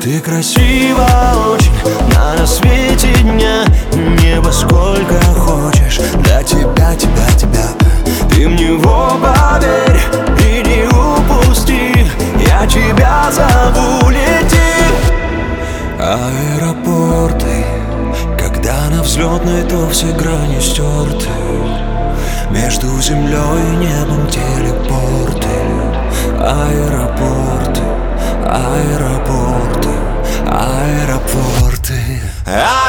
Ты красива очень на рассвете дня. Небо сколько хочешь, для тебя, тебя. Ты в него поверь и не упусти. Я тебя зову, лети. Аэропорты, когда на взлетной, то все грани стерты. Между землей и небом телепорты. Аэропорты, аэропорты, аэропорты.